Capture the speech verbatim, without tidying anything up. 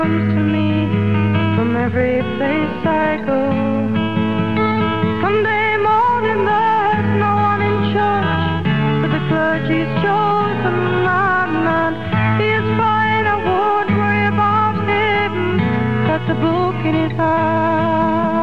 comes to me from every place I go. Sunday morning there's no one in church, but the clergy's chosen man. He is fine, I won't worry about him. Got the book in his hand.